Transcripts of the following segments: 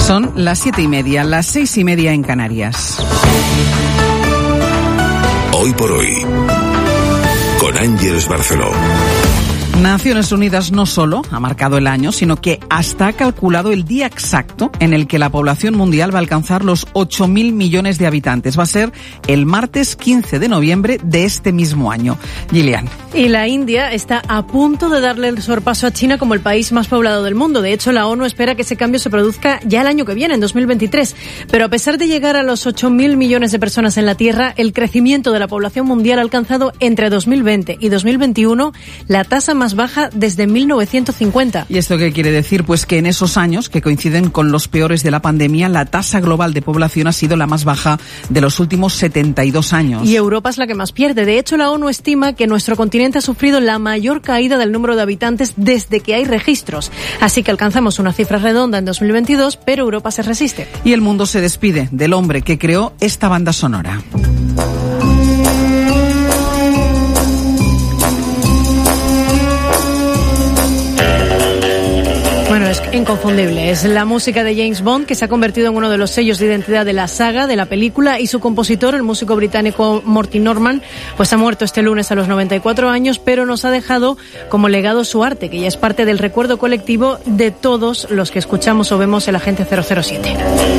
Son las 7:30, las 6:30 en Canarias. Hoy por hoy, con Ángeles Barceló. Naciones Unidas no solo ha marcado el año, sino que hasta ha calculado el día exacto en el que la población mundial va a alcanzar los 8.000 millones de habitantes. Va a ser el martes 15 de noviembre de este mismo año. Gillian. Y la India está a punto de darle el sorpaso a China como el país más poblado del mundo. De hecho, la ONU espera que ese cambio se produzca ya el año que viene, en 2023. Pero a pesar de llegar a los 8.000 millones de personas en la Tierra, el crecimiento de la población mundial ha alcanzado entre 2020 y 2021 la tasa más baja desde 1950. ¿Y esto qué quiere decir? Pues que en esos años, que coinciden con los peores de la pandemia, la tasa global de población ha sido la más baja de los últimos 72 años. Y Europa es la que más pierde. De hecho, la ONU estima que nuestro continente ha sufrido la mayor caída del número de habitantes desde que hay registros. Así que alcanzamos una cifra redonda en 2022, pero Europa se resiste. Y el mundo se despide del hombre que creó esta banda sonora. Bueno, es inconfundible. Es la música de James Bond, que se ha convertido en uno de los sellos de identidad de la saga, de la película, y su compositor, el músico británico Morty Norman, pues ha muerto este lunes a los 94 años, pero nos ha dejado como legado su arte, que ya es parte del recuerdo colectivo de todos los que escuchamos o vemos el Agente 007.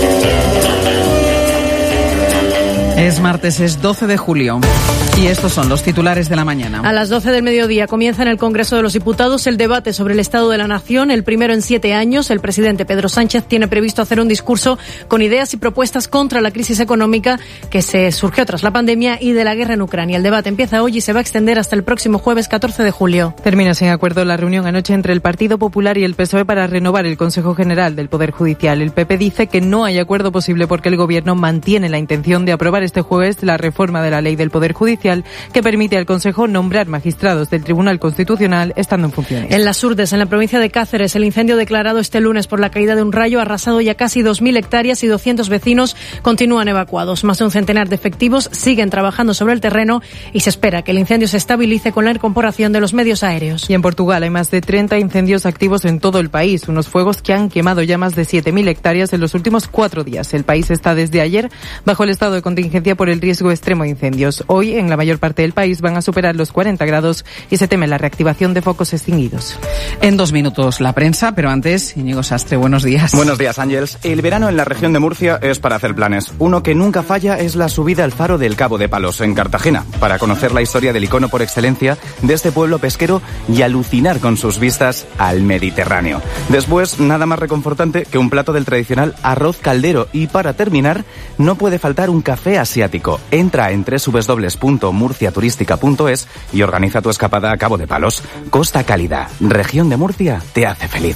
Es martes, es 12 de julio. Y estos son los titulares de la mañana. A las 12 del mediodía comienza en el Congreso de los Diputados el debate sobre el estado de la nación, el primero en 7 años. El presidente Pedro Sánchez tiene previsto hacer un discurso con ideas y propuestas contra la crisis económica que se surgió tras la pandemia y de la guerra en Ucrania. El debate empieza hoy y se va a extender hasta el próximo jueves 14 de julio. Termina sin acuerdo la reunión anoche entre el Partido Popular y el PSOE para renovar el Consejo General del Poder Judicial. El PP dice que no hay acuerdo posible porque el Gobierno mantiene la intención de aprobar este jueves la reforma de la Ley del Poder Judicial que permite al Consejo nombrar magistrados del Tribunal Constitucional estando en funciones. En Las Urdes, en la provincia de Cáceres, el incendio declarado este lunes por la caída de un rayo ha arrasado ya casi 2.000 hectáreas y 200 vecinos continúan evacuados. Más de un centenar de efectivos siguen trabajando sobre el terreno y se espera que el incendio se estabilice con la incorporación de los medios aéreos. Y en Portugal hay más de 30 incendios activos en todo el país, unos fuegos que han quemado ya más de 7.000 hectáreas en los últimos 4 días. El país está desde ayer bajo el estado de contingencia por el riesgo extremo de incendios. Hoy, en la mayor parte del país, van a superar los 40 grados y se teme la reactivación de focos extinguidos. En 2 minutos la prensa, pero antes, Íñigo Sastre, buenos días. Buenos días, Ángeles. El verano en la región de Murcia es para hacer planes. Uno que nunca falla es la subida al faro del Cabo de Palos, en Cartagena, para conocer la historia del icono por excelencia de este pueblo pesquero y alucinar con sus vistas al Mediterráneo. Después, nada más reconfortante que un plato del tradicional arroz caldero. Y para terminar, no puede faltar un café asiático. Entra en www.murciaturística.es y organiza tu escapada a Cabo de Palos. Costa Cálida, región de Murcia, te hace feliz.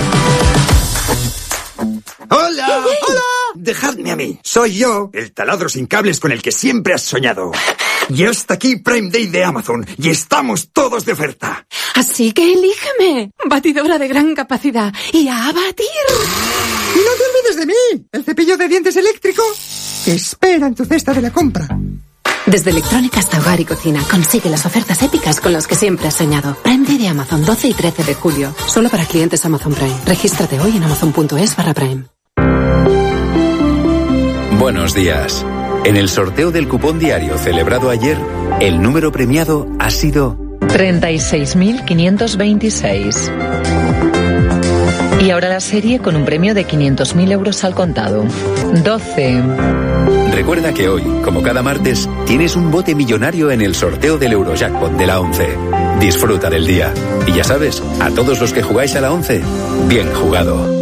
¡Hola! ¡Hola! Dejadme a mí. Soy yo, el taladro sin cables con el que siempre has soñado. Y hasta aquí Prime Day de Amazon. Y estamos todos de oferta. Así que elígeme. Batidora de gran capacidad. Y a batir. Y no te olvides de mí. El cepillo de dientes eléctrico que espera en tu cesta de la compra. Desde electrónica hasta hogar y cocina, consigue las ofertas épicas con las que siempre has soñado. Prime Day de Amazon, 12 y 13 de julio. Solo para clientes Amazon Prime. Regístrate hoy en amazon.es/Prime. Buenos días. En el sorteo del cupón diario celebrado ayer, el número premiado ha sido 36.526. Y ahora la serie con un premio de 500.000 euros al contado. 12. Recuerda que hoy, como cada martes, tienes un bote millonario en el sorteo del Eurojackpot de la 11. Disfruta del día. Y ya sabes, a todos los que jugáis a la 11, bien jugado.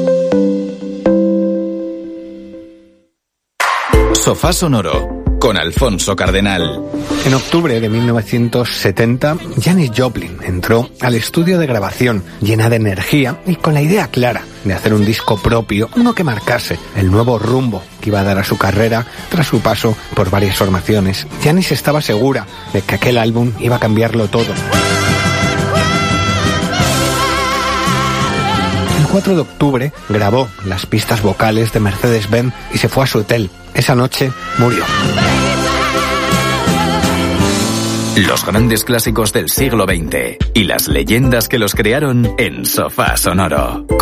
Sofá Sonoro, con Alfonso Cardenal. En octubre de 1970, Janis Joplin entró al estudio de grabación llena de energía y con la idea clara de hacer un disco propio, uno que marcase el nuevo rumbo que iba a dar a su carrera tras su paso por varias formaciones. Janis estaba segura de que aquel álbum iba a cambiarlo todo. El 4 de octubre grabó las pistas vocales de Mercedes-Benz y se fue a su hotel. Esa noche murió. Los grandes clásicos del siglo XX y las leyendas que los crearon en Sofá Sonoro.